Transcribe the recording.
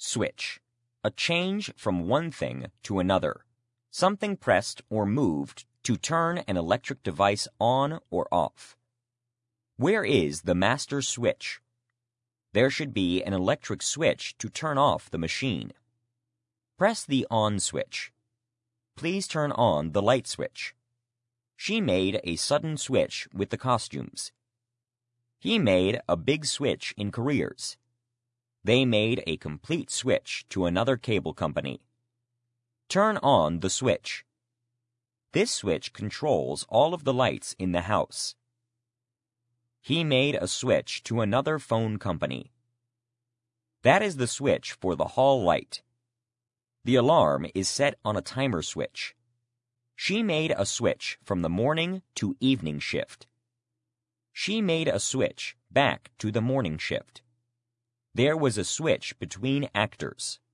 Switch. A change from one thing to another. Something pressed or moved to turn an electric device on or off. Where is the master switch? There should be an electric switch to turn off the machine. Press the on switch. Please turn on the light switch. She made a sudden switch with the costumes. He made a big switch in careers. They made a complete switch to another cable company. Turn on the switch. This switch controls all of the lights in the house. He made a switch to another phone company. That is the switch for the hall light. The alarm is set on a timer switch. She made a switch from the morning to evening shift. She made a switch back to the morning shift. There was a switch between actors.